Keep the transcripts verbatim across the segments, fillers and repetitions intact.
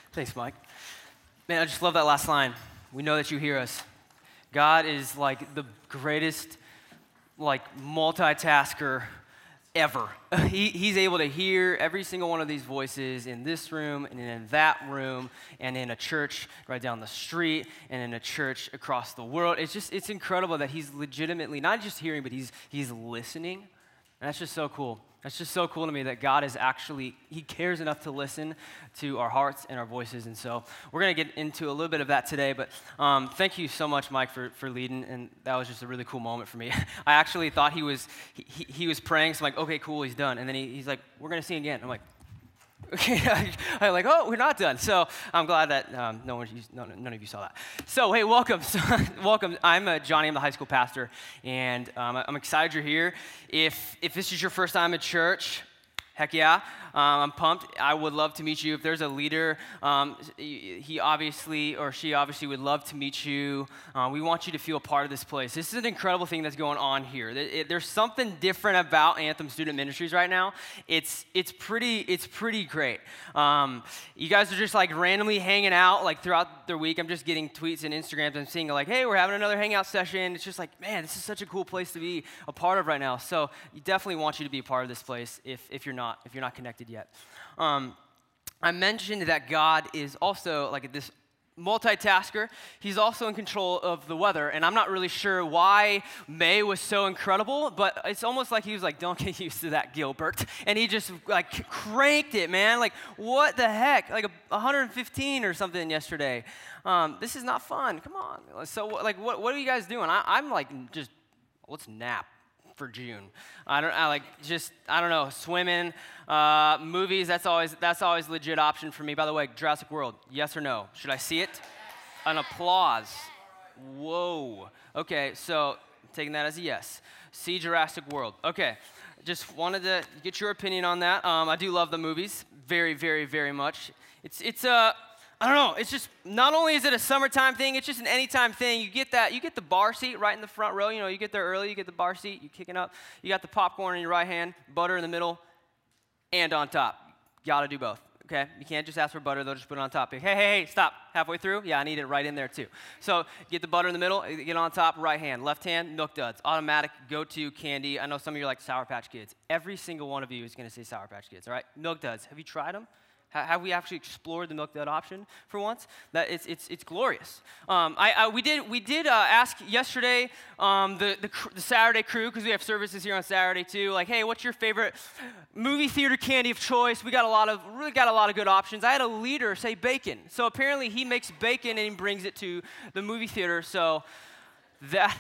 Thanks, Mike. Man, I just love that last line. We know that you hear us. God is like the greatest, like, multitasker ever. He, he's able to hear every single one of these voices in this room and in that room and in a church right down the street and in a church across the world. It's just, it's incredible that he's legitimately not just hearing, but he's he's listening. And that's just so cool. That's just so cool to me that God is actually, he cares enough to listen to our hearts and our voices. And so we're going to get into a little bit of that today. But um, thank you so much, Mike, for, for leading. And that was just a really cool moment for me. I actually thought he was he, he, he was praying. So I'm like, okay, cool, he's done. And then he, he's like, we're going to sing again. I'm like, okay. I'm like, oh, we're not done. So I'm glad that um, no one, no, none of you saw that. So hey, welcome, so, welcome. I'm uh, Johnny. I'm the high school pastor, and um, I'm excited you're here. If if this is your first time at church, heck yeah, um, I'm pumped. I would love to meet you. If there's a leader, um, he obviously or she obviously would love to meet you. Uh, we want you to feel a part of this place. This is an incredible thing that's going on here. It, it, there's something different about Anthem Student Ministries right now. It's it's pretty it's pretty great. Um, you guys are just like randomly hanging out like throughout the week. I'm just getting tweets and Instagrams and seeing like, hey, we're having another hangout session. It's just like, man, this is such a cool place to be a part of right now. So we definitely want you to be a part of this place if if you're not if you're not connected yet. Um, I mentioned that God is also like this multitasker. He's also in control of the weather, and I'm not really sure why May was so incredible, but it's almost like he was like, don't get used to that, Gilbert, and he just like cranked it, man. Like, what the heck? Like a one hundred fifteen or something yesterday. Um, this is not fun. Come on. So, like, what what are you guys doing? I, I'm like, just let's nap for June. I don't I like just I don't know, swimming, uh, movies, that's always that's always a legit option for me. By the way, Jurassic World, yes or no? Should I see it? An applause. Whoa. Okay, so taking that as a yes. See Jurassic World. Okay. Just wanted to get your opinion on that. Um, I do love the movies very, very, very much. It's it's a uh, I don't know, it's just, not only is it a summertime thing, it's just an anytime thing. You get that, you get the bar seat right in the front row, you know, you get there early, you get the bar seat, you kicking up, you got the popcorn in your right hand, butter in the middle, and on top. Gotta do both, okay? You can't just ask for butter, they'll just put it on top. Hey, hey, hey, stop, halfway through? Yeah, I need it right in there too. So, get the butter in the middle, get on top, right hand. Left hand, Milk Duds, automatic, go-to candy. I know some of you are like Sour Patch Kids. Every single one of you is gonna say Sour Patch Kids, all right? Milk Duds, have you tried them? Have we actually explored the Milk Dud option for once? That it's it's it's glorious. Um, I, I we did we did uh, ask yesterday um, the, the the Saturday crew, because we have services here on Saturday too. Like, hey, what's your favorite movie theater candy of choice? We got a lot of really got a lot of good options. I had a leader say bacon. So apparently he makes bacon and he brings it to the movie theater. So that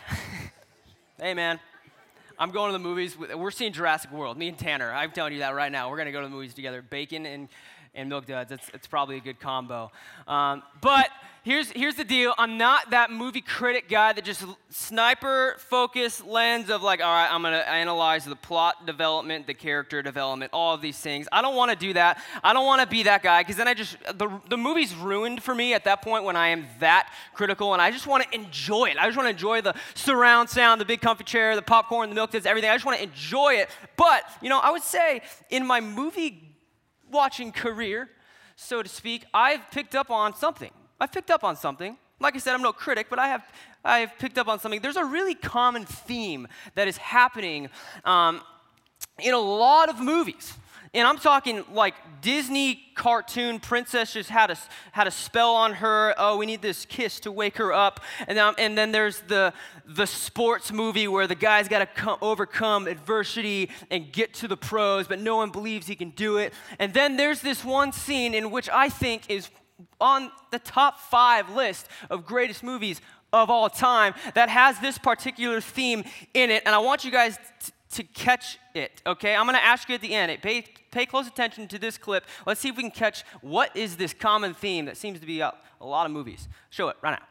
hey man. I'm going to the movies. With, we're seeing Jurassic World. Me and Tanner. I'm telling you that right now. We're going to go to the movies together. Bacon and, and Milk Duds. It's, it's probably a good combo. Um, but here's here's the deal. I'm not that movie critic guy that just sniper focus lens of like, all right, I'm going to analyze the plot development, the character development, all of these things. I don't want to do that. I don't want to be that guy because then I just, the, the movie's ruined for me at that point when I am that critical, and I just want to enjoy it. I just want to enjoy the surround sound, the big comfy chair, the popcorn, the Milk Duds, everything. I just want to enjoy it. But, you know, I would say in my movie watching career, so to speak, I've picked up on something. I've picked up on something. Like I said, I'm no critic, but I have I've picked up on something. There's a really common theme that is happening um, in a lot of movies. And I'm talking like Disney cartoon princess just had a, had a spell on her. Oh, we need this kiss to wake her up. And then, and then there's the, the sports movie where the guy's got to overcome adversity and get to the pros, but no one believes he can do it. And then there's this one scene in which I think is on the top five list of greatest movies of all time that has this particular theme in it. And I want you guys t- to catch it, okay? I'm going to ask you at the end. Pay, pay close attention to this clip. Let's see if we can catch what is this common theme that seems to be out a lot of movies. Show it right now.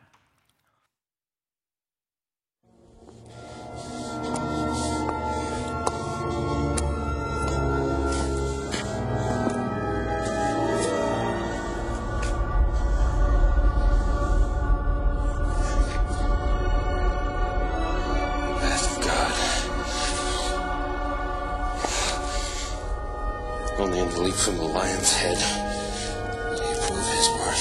Only in the leap from the lion's head will he prove his worth.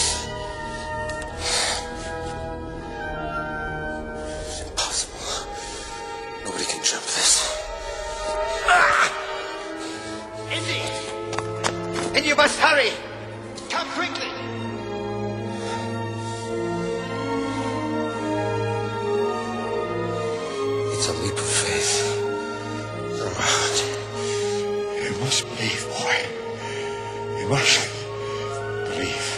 You must hurry. Come quickly. It's a leap of faith. Round. You must believe, boy. You must believe.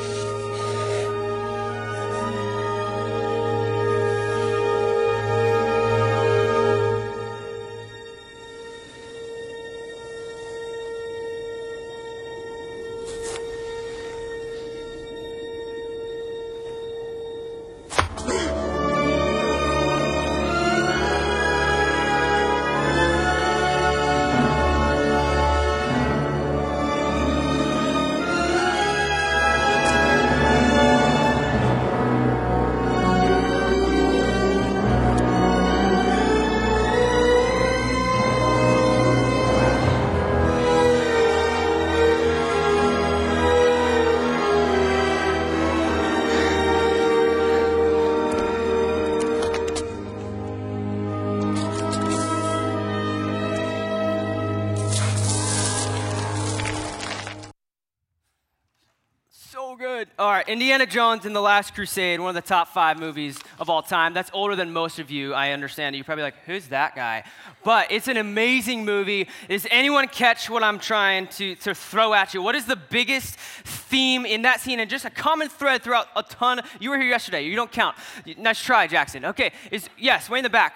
All right, Indiana Jones and the Last Crusade, one of the top five movies of all time. That's older than most of you, I understand. You're probably like, who's that guy? But it's an amazing movie. Does anyone catch what I'm trying to, to throw at you? What is the biggest theme in that scene? And just a common thread throughout a ton. You were here yesterday. You don't count. Nice try, Jackson. Okay, is yes, way in the back.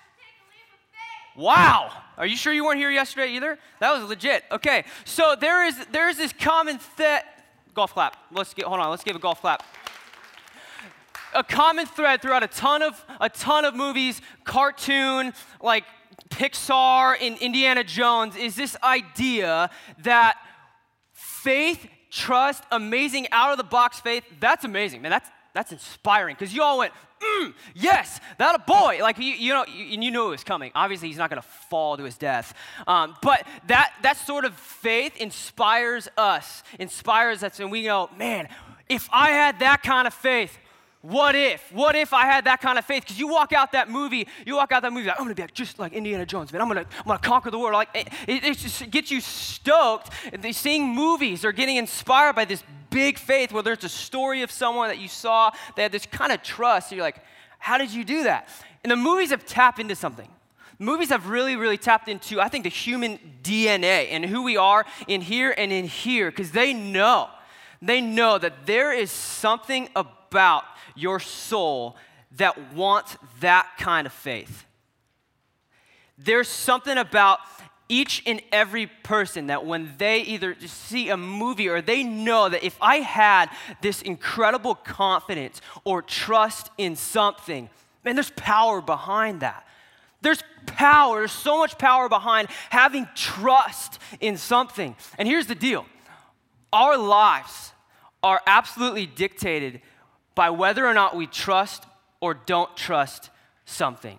Wow. Are you sure you weren't here yesterday either? That was legit. Okay, so there is there is this common thread. Golf clap. Let's get, hold on, let's give a golf clap. A common thread throughout a ton of a ton of movies, cartoon, like Pixar and Indiana Jones, is this idea that faith, trust, amazing out-of-the-box faith, that's amazing, man. That's that's inspiring, because you all went, mm, yes, that a boy. Like, you, you know, you, you knew it was coming. Obviously, he's not going to fall to his death. Um, but that that sort of faith inspires us, inspires us, and we go, man, if I had that kind of faith, what if? What if I had that kind of faith? Because you walk out that movie, you walk out that movie like, I'm going to be like, just like Indiana Jones, man. I'm going to I'm gonna conquer the world. Like, it, it, it just gets you stoked. They seeing movies or getting inspired by this big faith, whether it's a story of someone that you saw, they had this kind of trust. So you're like, how did you do that? And the movies have tapped into something. Movies have really, really tapped into, I think, the human D N A and who we are in here and in here, because they know, they know that there is something about your soul that wants that kind of faith. There's something about each and every person that when they either see a movie or they know that if I had this incredible confidence or trust in something, man, there's power behind that. There's power, there's so much power behind having trust in something. And here's the deal. Our lives are absolutely dictated by whether or not we trust or don't trust something.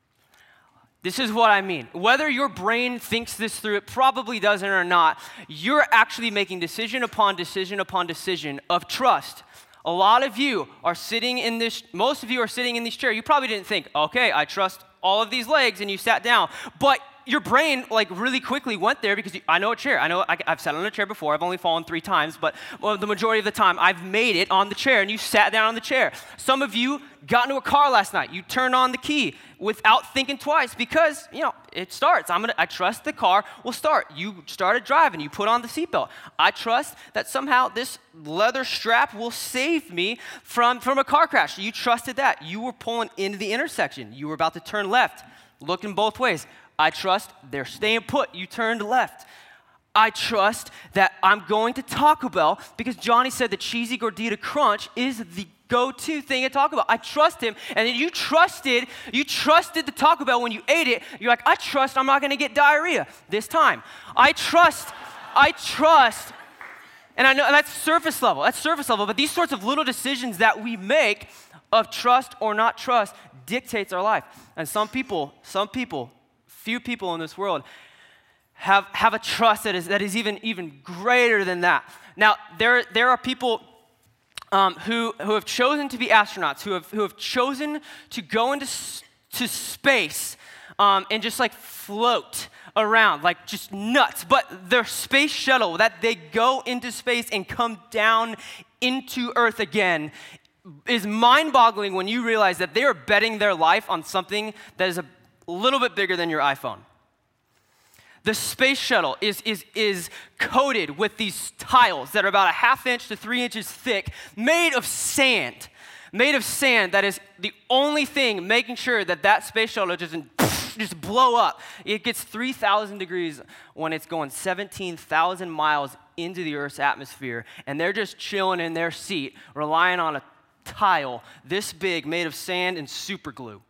This is what I mean. Whether your brain thinks this through, it probably doesn't or not, you're actually making decision upon decision upon decision of trust. A lot of you are sitting in this, most of you are sitting in this chair. You probably didn't think, okay, I trust all of these legs, and you sat down. But your brain, like, really quickly went there because you, I know a chair. I know I, I've sat on a chair before. I've only fallen three times, but well, the majority of the time, I've made it on the chair, and you sat down on the chair. Some of you got into a car last night. You turned on the key without thinking twice because, you know, it starts. I'm gonna. I trust the car will start. You started driving. You put on the seatbelt. I trust that somehow this leather strap will save me from, from a car crash. You trusted that. You were pulling into the intersection. You were about to turn left, looking both ways. I trust they're staying put. You turned left. I trust that I'm going to Taco Bell because Johnny said the cheesy gordita crunch is the go-to thing at Taco Bell. I trust him. And then you trusted, you trusted the Taco Bell when you ate it. You're like, I trust I'm not going to get diarrhea this time. I trust, I trust. And I know that's surface level. That's surface level. But these sorts of little decisions that we make of trust or not trust dictates our life. And some people, some people, few people in this world have, have a trust that is, that is even, even greater than that. Now, there, there are people um, who, who have chosen to be astronauts, who have, who have chosen to go into s- to space um, and just like float around, like just nuts. But their space shuttle, that they go into space and come down into Earth again, is mind-boggling when you realize that they are betting their life on something that is a little bit bigger than your iPhone. The space shuttle is, is, is coated with these tiles that are about a half inch to three inches thick, made of sand. Made of sand that is the only thing making sure that that space shuttle doesn't just blow up. It gets three thousand degrees when it's going seventeen thousand miles into the Earth's atmosphere, and they're just chilling in their seat, relying on a tile this big made of sand and super glue.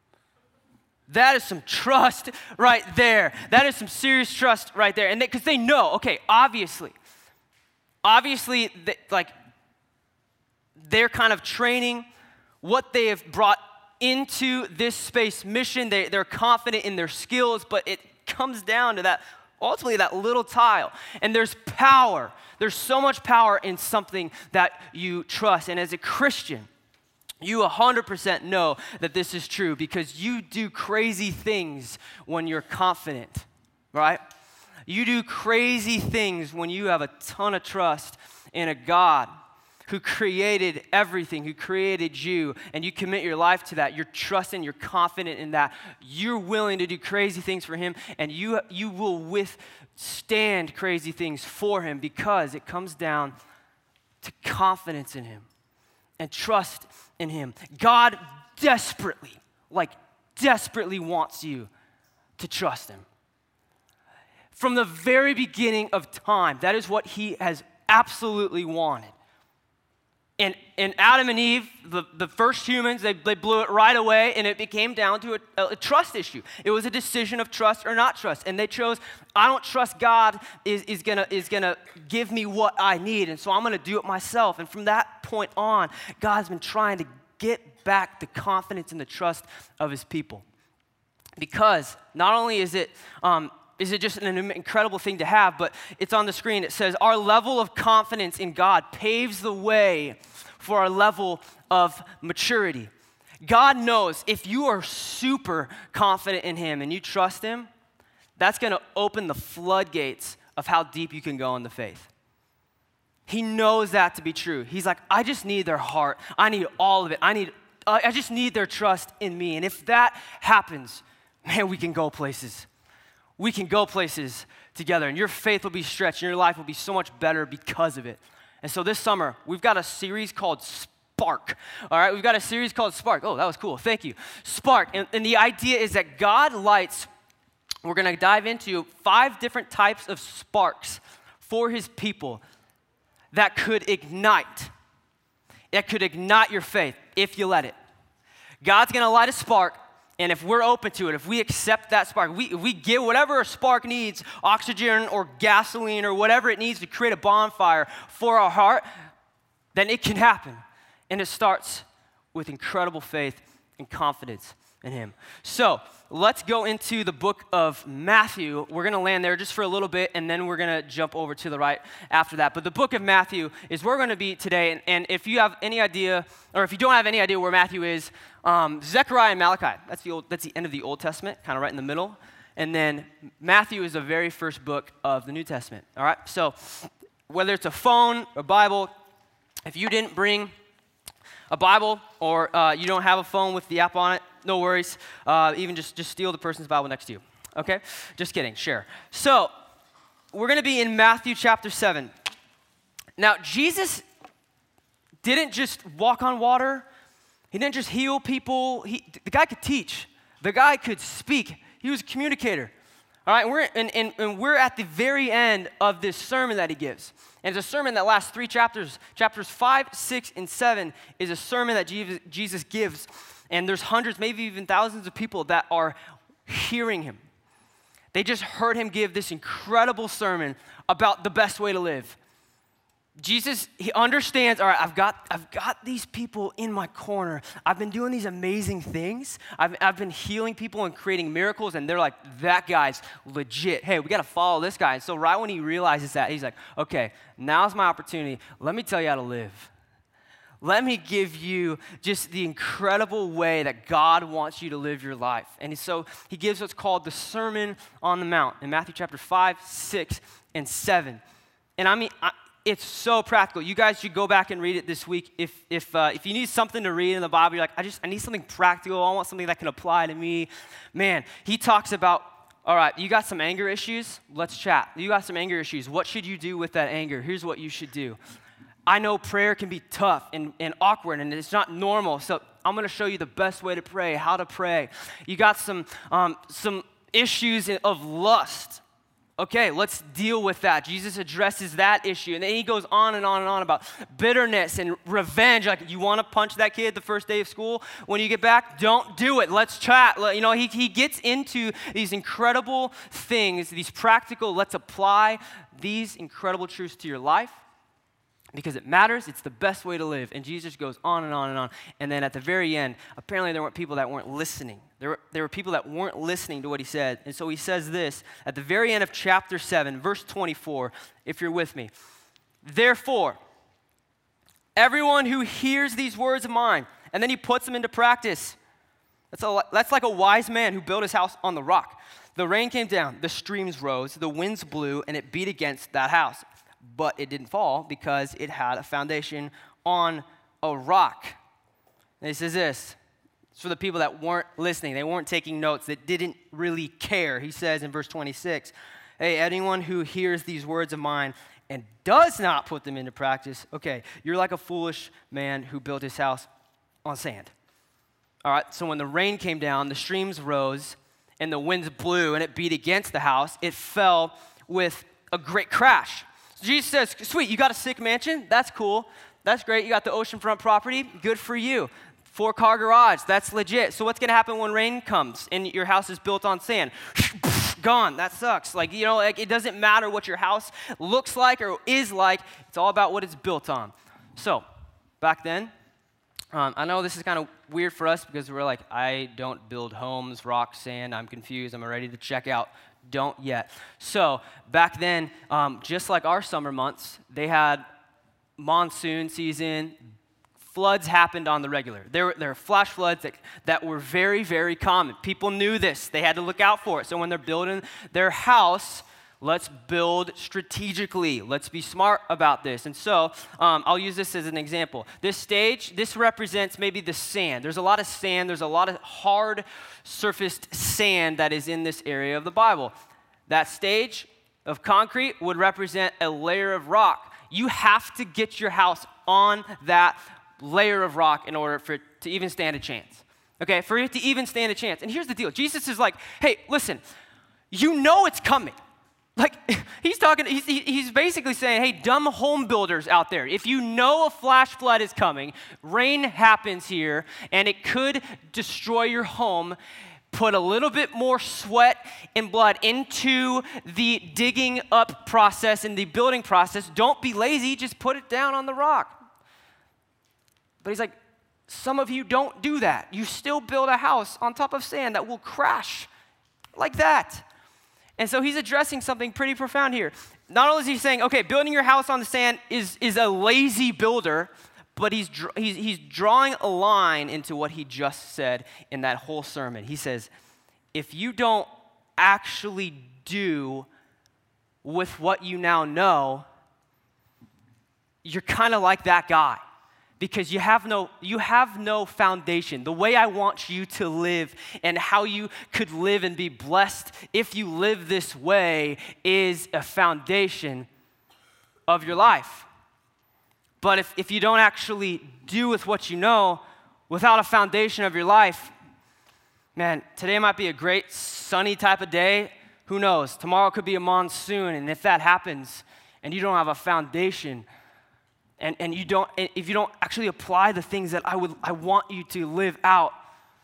That is some trust right there. That is some serious trust right there. And because they, they know, okay, obviously, obviously, they, like, they're kind of training what they have brought into this space mission. They, they're confident in their skills, but it comes down to that, ultimately, that little tile. And there's power. There's so much power in something that you trust. And as a Christian, you one hundred percent know that this is true because you do crazy things when you're confident, right? You do crazy things when you have a ton of trust in a God who created everything, who created you, and you commit your life to that. You're trusting, you're confident in that. You're willing to do crazy things for him, and you, you will withstand crazy things for him because it comes down to confidence in him and trust in him. God desperately, like desperately wants you to trust him. From the very beginning of time, that is what he has absolutely wanted. And, and Adam and Eve, the, the first humans, they, they blew it right away, and it became down to a, a trust issue. It was a decision of trust or not trust. And they chose, I don't trust God is, is gonna is gonna give me what I need, and so I'm gonna do it myself. And from that point on, God's been trying to get back the confidence and the trust of his people. Because not only is it um, is it just an incredible thing to have, but it's on the screen. It says, our level of confidence in God paves the way for our level of maturity. God knows if you are super confident in him and you trust him, that's going to open the floodgates of how deep you can go in the faith. He knows that to be true. He's like, I just need their heart. I need all of it. I need. Uh, I just need their trust in me. And if that happens, man, we can go places. We can go places together, and your faith will be stretched, and your life will be so much better because of it. And so this summer, we've got a series called Spark. All right, we've got a series called Spark. Oh, that was cool. Thank you. Spark. And, and the idea is that God lights, we're going to dive into five different types of sparks for his people that could ignite. That could ignite your faith if you let it. God's going to light a spark. And if we're open to it, if we accept that spark, we, if we give whatever a spark needs, oxygen or gasoline or whatever it needs to create a bonfire for our heart, then it can happen. And it starts with incredible faith and confidence in him. So let's go into the book of Matthew. We're going to land there just for a little bit, and then we're going to jump over to the right after that. But the book of Matthew is where we're going to be today. And, and if you have any idea, or if you don't have any idea where Matthew is, um, Zechariah and Malachi, that's the, old, that's the end of the Old Testament, kind of right in the middle. And then Matthew is the very first book of the New Testament. All right? So whether it's a phone, a Bible, if you didn't bring a Bible or uh, you don't have a phone with the app on it, no worries. Uh, even just, just steal the person's Bible next to you. Okay? Just kidding. Share. So, we're going to be in Matthew chapter seven. Now, Jesus didn't just walk on water. He didn't just heal people. He, the guy could teach. The guy could speak. He was a communicator. All right? And we're, and, and, and we're at the very end of this sermon that he gives. And it's a sermon that lasts three chapters. Chapters five, six, and seven is a sermon that Jesus, Jesus gives. And there's hundreds, maybe even thousands of people that are hearing him. They just heard him give this incredible sermon about the best way to live. Jesus, he understands, all right, I've got, I've got these people in my corner. I've been doing these amazing things. I've, I've been healing people and creating miracles, and they're like, that guy's legit. Hey, we got to follow this guy. And so right when he realizes that, he's like, okay, now's my opportunity. Let me tell you how to live. let me give you just the incredible way that God wants you to live your life. And so he gives what's called the Sermon on the Mount in Matthew chapter five, six, and seven. And I mean, I, it's so practical. You guys should go back and read it this week. If if uh, if you need something to read in the Bible, you're like, I just I need something practical. I want something that can apply to me. Man, he talks about, all right, you got some anger issues? Let's chat. You got some anger issues. What should you do with that anger? Here's what you should do. I know prayer can be tough and, and awkward, and it's not normal, so I'm going to show you the best way to pray, how to pray. You got some um, some issues of lust. Okay, let's deal with that. Jesus addresses that issue, and then he goes on and on and on about bitterness and revenge. Like, you want to punch that kid the first day of school when you get back? Don't do it. Let's chat. You know, he, he gets into these incredible things, these practical, let's apply these incredible truths to your life. Because it matters, it's the best way to live. And Jesus goes on and on and on. And then at the very end, apparently there weren't people that weren't listening. There were, there were people that weren't listening to what he said. And so he says this at the very end of chapter seven, verse twenty-four, if you're with me. Therefore, everyone who hears these words of mine, and then he puts them into practice. That's, a, that's like a wise man who built his house on the rock. The rain came down, the streams rose, the winds blew, and it beat against that house. But it didn't fall because it had a foundation on a rock. And he says this, it's for the people that weren't listening, they weren't taking notes, that didn't really care. He says in verse twenty-six, hey, anyone who hears these words of mine and does not put them into practice, okay, you're like a foolish man who built his house on sand. All right, so when the rain came down, the streams rose, and the winds blew, and it beat against the house, it fell with a great crash. Jesus says, sweet, you got a sick mansion? That's cool. That's great. You got the oceanfront property? Good for you. Four-car garage. That's legit. So what's going to happen when rain comes and your house is built on sand? Gone. That sucks. Like, you know, like it doesn't matter what your house looks like or is like. It's all about what it's built on. So back then, um, I know this is kind of weird for us because we're like, I don't build homes, rock, sand. I'm confused. I'm ready to check out. Don't yet. So back then, um, just like our summer months, they had monsoon season. Floods happened on the regular. There were, there were flash floods that, that were very, very common. People knew this. They had to look out for it. So when they're building their house, let's build strategically. Let's be smart about this. And so um, I'll use this as an example. This stage, this represents maybe the sand. There's a lot of sand. There's a lot of hard surfaced sand that is in this area of the Bible. That stage of concrete would represent a layer of rock. You have to get your house on that layer of rock in order for it to even stand a chance. Okay, for it to even stand a chance. And here's the deal. Jesus is like, hey, listen, you know it's coming. Like, he's talking, he's, he's basically saying, hey, dumb home builders out there, if you know a flash flood is coming, rain happens here, and it could destroy your home, put a little bit more sweat and blood into the digging up process and the building process. Don't be lazy, just put it down on the rock. But he's like, some of you don't do that. You still build a house on top of sand that will crash like that. And so he's addressing something pretty profound here. Not only is he saying, okay, building your house on the sand is, is a lazy builder, but he's, he's, he's drawing a line into what he just said in that whole sermon. He says, if you don't actually do with what you now know, you're kind of like that guy. Because you have no you have no foundation. The way I want you to live and how you could live and be blessed if you live this way is a foundation of your life. But if, if you don't actually do with what you know without a foundation of your life, man, today might be a great sunny type of day. Who knows? Tomorrow could be a monsoon, and if that happens and you don't have a foundation, And, and you don't, if you don't actually apply the things that I would, I want you to live out,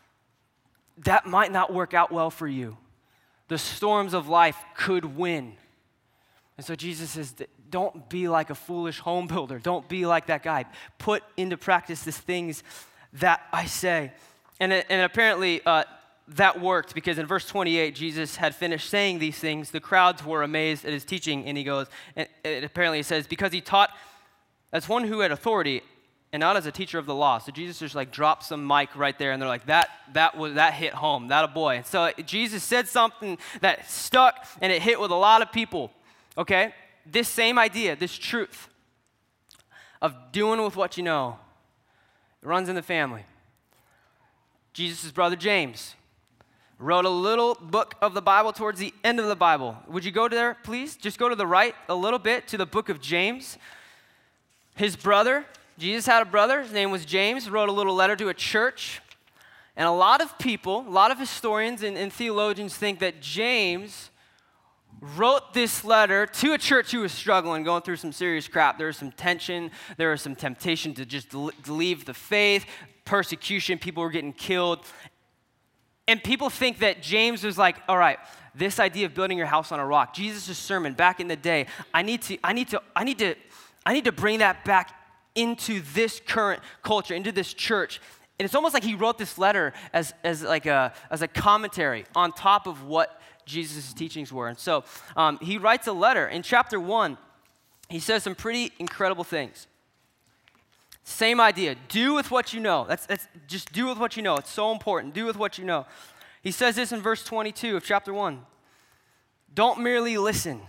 that might not work out well for you. The storms of life could win. And so Jesus says, don't be like a foolish home builder. Don't be like that guy. Put into practice these things that I say. And, and apparently uh, that worked because in verse twenty-eight, Jesus had finished saying these things. The crowds were amazed at his teaching, and he goes, and, and apparently it says, because he taught as one who had authority and not as a teacher of the law. So Jesus just like drops some mic right there, and they're like, that that was that hit home, that a boy. And so Jesus said something that stuck, and it hit with a lot of people, okay? This same idea, this truth of doing with what you know, it runs in the family. Jesus' brother James wrote a little book of the Bible towards the end of the Bible. Would you go there, please? Just go to the right a little bit to the book of James. His brother, Jesus had a brother, his name was James, wrote a little letter to a church. And a lot of people, a lot of historians and, and theologians think that James wrote this letter to a church who was struggling, going through some serious crap. There was some tension, there was some temptation to just leave the faith, persecution, people were getting killed. And people think that James was like, all right, this idea of building your house on a rock, Jesus' sermon back in the day, I need to, I need to, I need to, I need to bring that back into this current culture, into this church. And it's almost like he wrote this letter as, as like a, as a commentary on top of what Jesus' teachings were. And so um, he writes a letter. In chapter one, he says some pretty incredible things. Same idea. Do with what you know. That's, that's just do with what you know. It's so important. Do with what you know. He says this in verse twenty-two of chapter one. Don't merely listen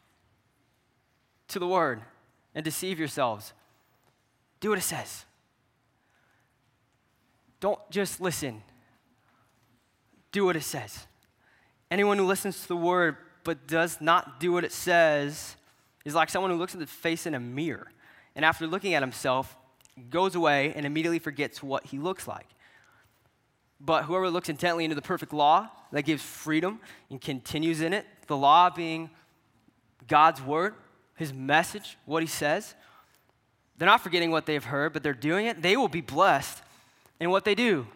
to the word and deceive yourselves. Do what it says. Don't just listen. Do what it says. Anyone who listens to the word but does not do what it says is like someone who looks at the face in a mirror, and after looking at himself, goes away and immediately forgets what he looks like. But whoever looks intently into the perfect law that gives freedom and continues in it, the law being God's word, his message, what he says, they're not forgetting what they've heard, but they're doing it. They will be blessed in what they do.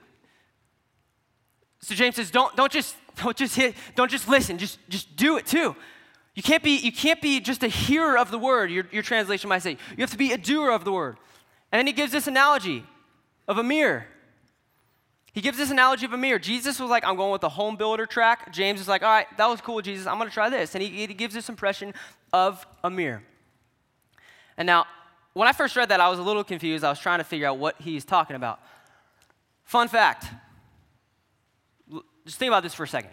So James says, don't, don't just don't just hit, don't just listen, just, just do it too. You can't be, you can't be just a hearer of the word, your, your translation might say. You have to be a doer of the word. And then he gives this analogy of a mirror. He gives this analogy of a mirror. Jesus was like, I'm going with the home builder track. James is like, all right, that was cool, Jesus. I'm going to try this. And he, he gives this impression of a mirror. And now, when I first read that, I was a little confused. I was trying to figure out what he's talking about. Fun fact. Just think about this for a second.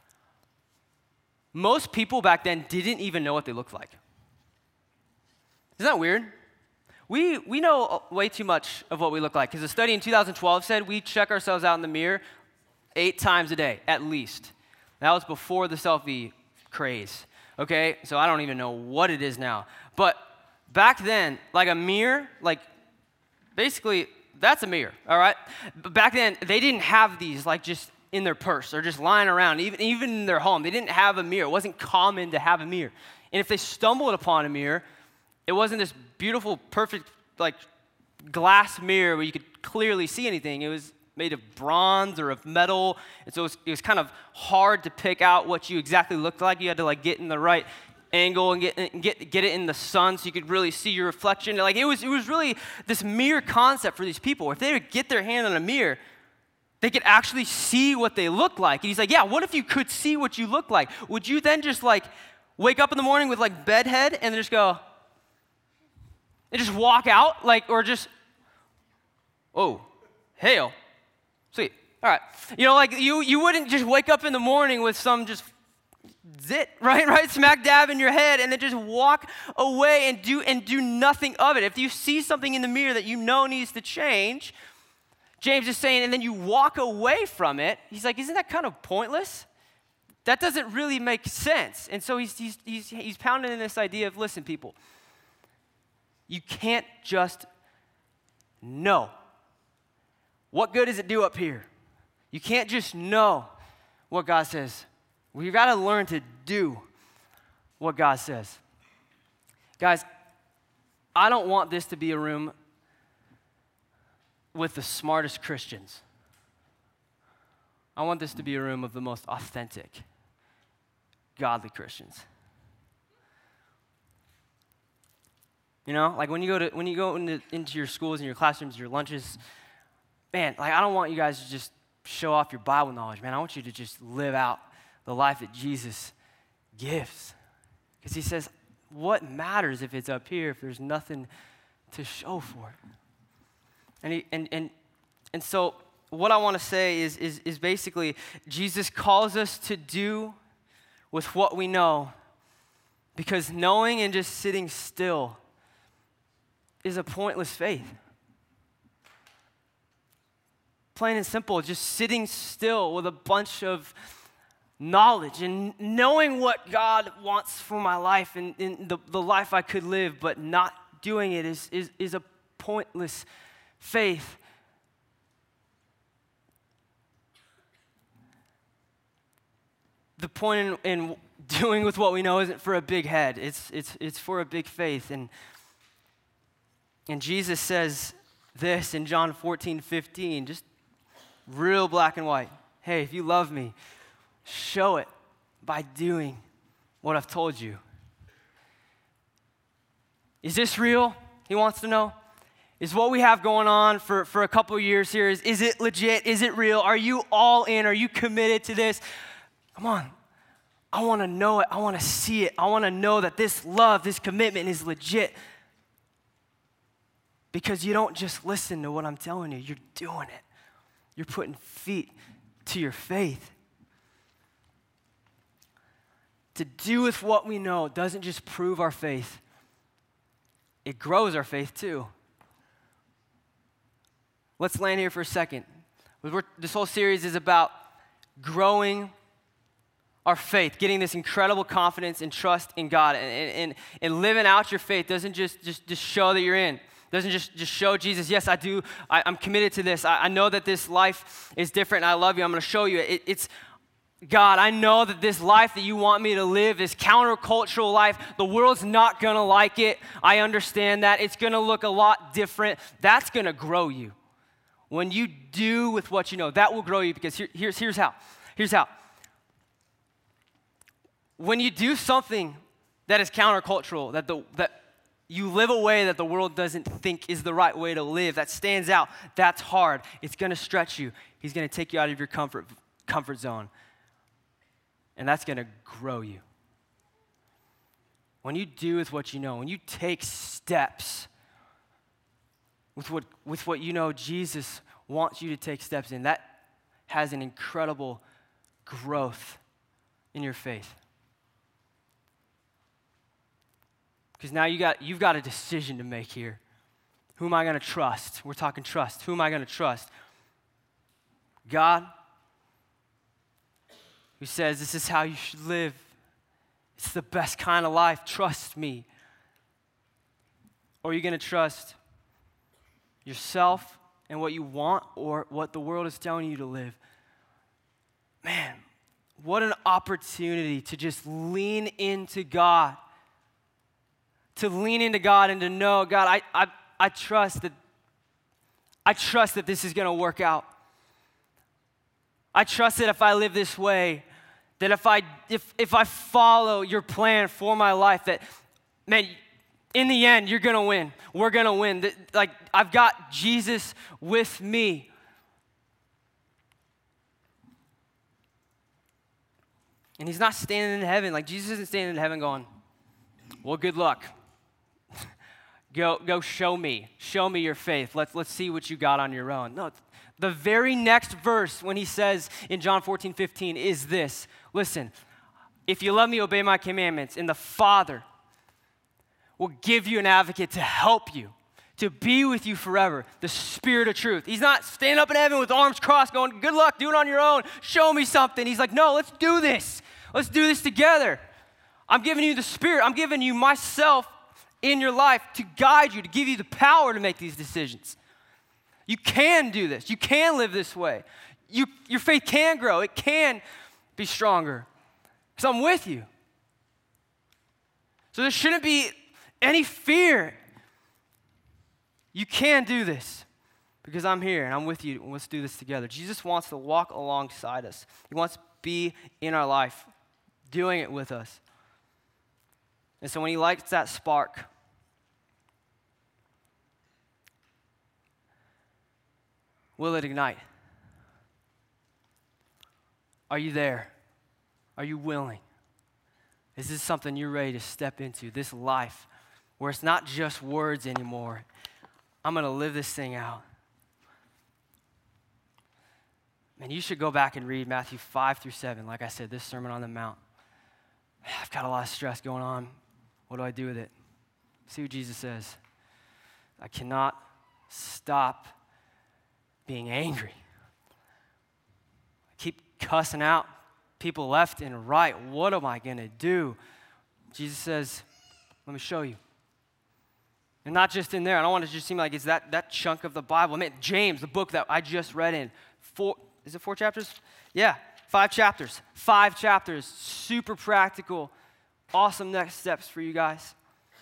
Most people back then didn't even know what they looked like. Isn't that weird? We we know way too much of what we look like, because a study in two thousand twelve said we check ourselves out in the mirror eight times a day, at least. That was before the selfie craze, okay? So I don't even know what it is now. But back then, like a mirror, like basically that's a mirror, all right? But back then, they didn't have these like just in their purse or just lying around, even, even in their home. They didn't have a mirror. It wasn't common to have a mirror. And if they stumbled upon a mirror, it wasn't this beautiful, perfect, like, glass mirror where you could clearly see anything. It was made of bronze or of metal, and so it was, it was kind of hard to pick out what you exactly looked like. You had to, like, get in the right angle and get and get get it in the sun so you could really see your reflection. Like, it was it was really this mirror concept for these people. If they would get their hand on a mirror, they could actually see what they look like. And he's like, yeah, what if you could see what you look like? Would you then just, like, wake up in the morning with, like, bedhead and just go, and just walk out, like, or just, oh, hail, sweet, all right. You know, like, you you wouldn't just wake up in the morning with some just zit, right, right, smack dab in your head, and then just walk away and do and do nothing of it. If you see something in the mirror that you know needs to change, James is saying, and then you walk away from it, he's like, isn't that kind of pointless? That doesn't really make sense. And so he's he's he's, he's pounding in this idea of, listen, people, you can't just know. What good does it do up here? You can't just know what God says. We've got to learn to do what God says. Guys, I don't want this to be a room with the smartest Christians. I want this to be a room of the most authentic, godly Christians. You know, like when you go to when you go into, into your schools and your classrooms, your lunches, man, like I don't want you guys to just show off your Bible knowledge, man. I want you to just live out the life that Jesus gives. Because he says, what matters if it's up here if there's nothing to show for it? And, he, and, and, and so what I want to say is, is, is basically Jesus calls us to do with what we know, because knowing and just sitting still is a pointless faith. Plain and simple, just sitting still with a bunch of knowledge and knowing what God wants for my life and, and the, the life I could live, but not doing it is, is, is a pointless faith. The point in, in doing with what we know isn't for a big head. It's, it's, it's for a big faith. And, and Jesus says this in John fourteen fifteen, just real black and white. Hey, if you love me, show it by doing what I've told you. Is this real? He wants to know. Is what we have going on for, for a couple years here, is, is it legit? Is it real? Are you all in? Are you committed to this? Come on. I want to know it. I want to see it. I want to know that this love, this commitment is legit. Because you don't just listen to what I'm telling you. You're doing it. You're putting feet to your faith. To do with what we know doesn't just prove our faith. It grows our faith too. Let's land here for a second. We're, this whole series is about growing our faith, getting this incredible confidence and trust in God. And, and, and living out your faith doesn't just, just, just show that you're in. Doesn't just, just show Jesus, yes, I do. I, I'm committed to this. I, I know that this life is different and I love you. I'm going to show you. It, it's, God, I know that this life that you want me to live, this countercultural life, the world's not going to like it. I understand that. It's going to look a lot different. That's going to grow you. When you do with what you know, that will grow you, because here, here's, here's how. Here's how. When you do something that is countercultural, that the that you live a way that the world doesn't think is the right way to live, that stands out, that's hard. It's going to stretch you. He's going to take you out of your comfort comfort zone. And that's going to grow you. When you do with what you know, when you take steps with what, with what you know Jesus wants you to take steps in, that has an incredible growth in your faith. Because now you got, you've got a decision to make here. Who am I going to trust? We're talking trust. Who am I going to trust? God, who says this is how you should live. It's the best kind of life. Trust me. Or are you going to trust yourself and what you want, or what the world is telling you to live? Man, what an opportunity to just lean into God. To lean into God and to know, God, I, I, I trust that I trust that this is going to work out. I trust that if I live this way, that if I if if I follow your plan for my life, that, man, in the end, you're going to win. We're going to win. That, like, I've got Jesus with me. And he's not standing in heaven. Like, Jesus isn't standing in heaven going, well, good luck. Go, go show me. Show me your faith. Let's, let's see what you got on your own. No, the very next verse when he says in John fourteen fifteen is this. Listen, if you love me, obey my commandments, and the Father will give you an advocate to help you, to be with you forever, the Spirit of truth. He's not standing up in heaven with arms crossed going, good luck, do it on your own, show me something. He's like, no, let's do this. Let's do this together. I'm giving you the Spirit. I'm giving you myself in your life to guide you, to give you the power to make these decisions. You can do this. You can live this way. You, your faith can grow. It can be stronger. Because I'm with you. So there shouldn't be any fear. You can do this because I'm here and I'm with you. Let's do this together. Jesus wants to walk alongside us. He wants to be in our life, doing it with us. And so when he lights that spark, will it ignite? Are you there? Are you willing? Is this something you're ready to step into, this life where it's not just words anymore? I'm going to live this thing out. Man, you should go back and read Matthew five through seven. Like I said, this Sermon on the Mount. I've got a lot of stress going on. What do I do with it? See what Jesus says. I cannot stop being angry. I keep cussing out people left and right. What am I going to do? Jesus says, let me show you. And not just in there. I don't want it to just seem like it's that, that chunk of the Bible. I mean, James, the book that I just read in, four, is it four chapters? Yeah, five chapters. Five chapters. Super practical. Awesome next steps for you guys.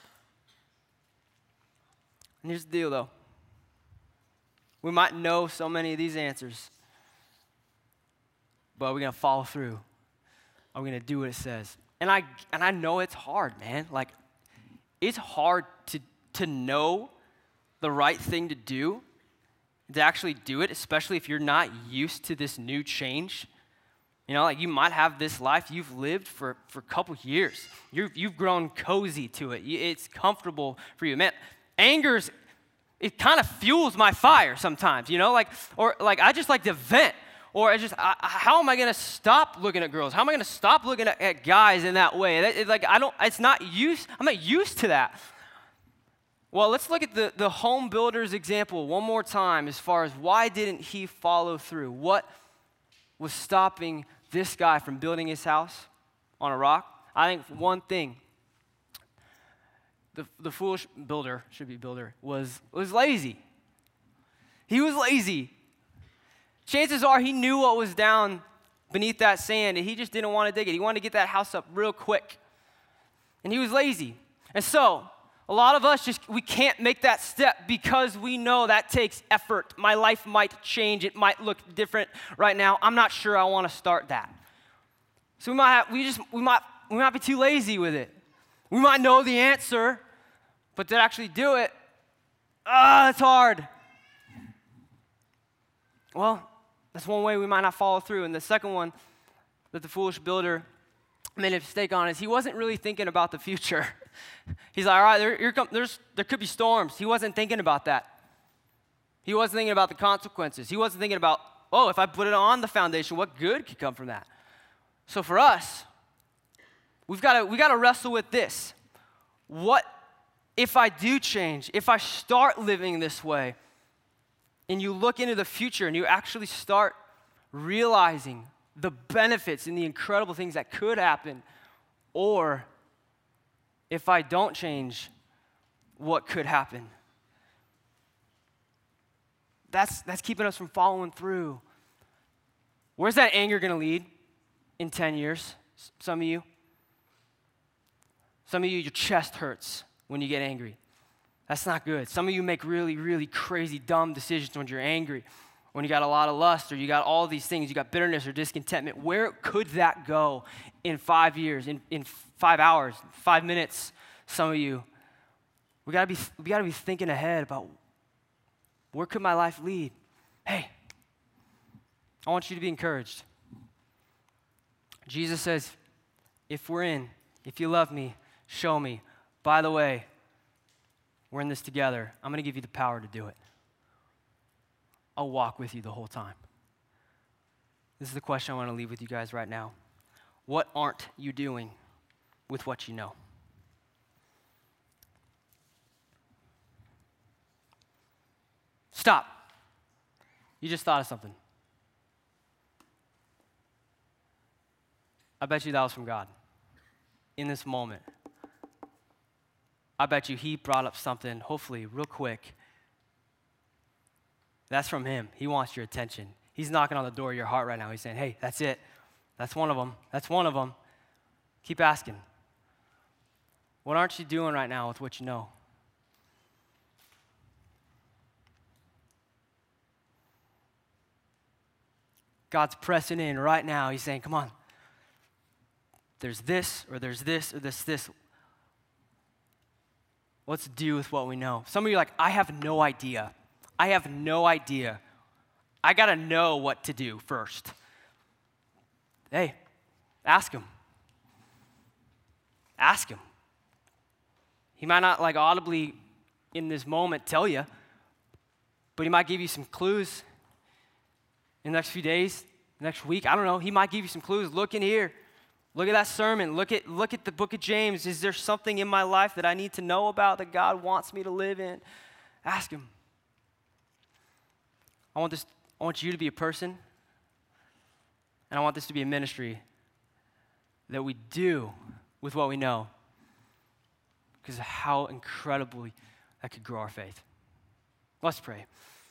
And here's the deal, though. We might know so many of these answers, but are we going to follow through? Are we going to do what it says? And I and I know it's hard, man. Like, it's hard to, to know the right thing to do, to actually do it, especially if you're not used to this new change. You know, like you might have this life you've lived for, for a couple years. You've, you've grown cozy to it. It's comfortable for you. Man, anger's, it kind of fuels my fire sometimes, you know? Like, or like I just like to vent. Or I just, I, how am I going to stop looking at girls? How am I going to stop looking at, at guys in that way? That, it, like, I don't, it's not used, I'm not used to that. Well, let's look at the, the home builder's example one more time as far as why didn't he follow through? What was stopping this guy from building his house on a rock? I think one thing, the, the foolish builder, should be builder, was, was lazy. He was lazy. Chances are he knew what was down beneath that sand, and he just didn't want to dig it. He wanted to get that house up real quick. And he was lazy. And so, a lot of us just, we can't make that step because we know that takes effort. My life might change. It might look different right now. I'm not sure I want to start that. So we might have, we just, we might, we might be too lazy with it. We might know the answer, but to actually do it, ah, it's hard. Well, that's one way we might not follow through. And the second one that the foolish builder made a mistake on is he wasn't really thinking about the future. He's like, all right, there, here come, there's, there could be storms. He wasn't thinking about that. He wasn't thinking about the consequences. He wasn't thinking about, oh, if I put it on the foundation, what good could come from that? So for us, we've got to we got to wrestle with this. What if I do change? If I start living this way? And you look into the future and you actually start realizing the benefits and the incredible things that could happen. Or if I don't change, what could happen? That's, that's keeping us from following through. Where's that anger going to lead in ten years? Some of you. Some of you, your chest hurts when you get angry. That's not good. Some of you make really, really crazy, dumb decisions when you're angry, when you got a lot of lust, or you got all these things, you got bitterness or discontentment. Where could that go in five years, in, in five hours, five minutes? Some of you, we gotta be, we gotta be thinking ahead about where could my life lead? Hey, I want you to be encouraged. Jesus says, if we're in, if you love me, show me. By the way, we're in this together. I'm going to give you the power to do it. I'll walk with you the whole time. This is the question I want to leave with you guys right now. What aren't you doing with what you know? Stop. You just thought of something. I bet you that was from God in this moment. I bet you he brought up something, hopefully, real quick. That's from him. He wants your attention. He's knocking on the door of your heart right now. He's saying, hey, that's it. That's one of them. That's one of them. Keep asking. What aren't you doing right now with what you know? God's pressing in right now. He's saying, come on. There's this, or there's this, or this, this. Let's do with what we know. Some of you are like, I have no idea. I have no idea. I got to know what to do first. Hey, ask him. Ask him. He might not like audibly in this moment tell you, but he might give you some clues in the next few days, next week. I don't know. He might give you some clues. Look in here. Look at that sermon. Look at, look at the book of James. Is there something in my life that I need to know about that God wants me to live in? Ask him. I want this, I want you to be a person, and I want this to be a ministry that we do with what we know, because of how incredibly that could grow our faith. Let's pray.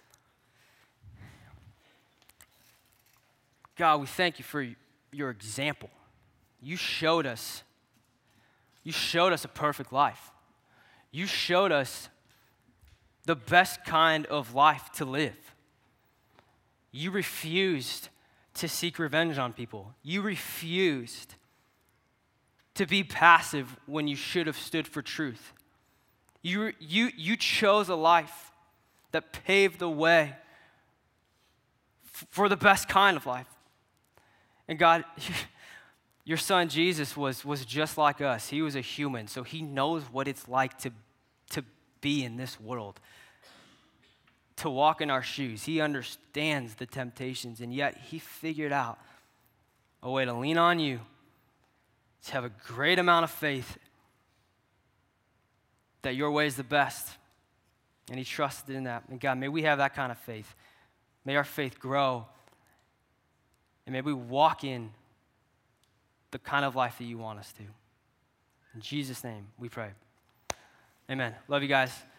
God, we thank you for your example. You showed us, you showed us a perfect life. You showed us the best kind of life to live. You refused to seek revenge on people. You refused to be passive when you should have stood for truth. You, you, you chose a life that paved the way f- for the best kind of life. And God, your son Jesus was, was just like us. He was a human, so he knows what it's like to, to be in this world, to walk in our shoes. He understands the temptations, and yet he figured out a way to lean on you, to have a great amount of faith that your way is the best. And he trusted in that. And God, may we have that kind of faith. May our faith grow. And may we walk in the kind of life that you want us to. In Jesus' name we pray. Amen. Love you guys.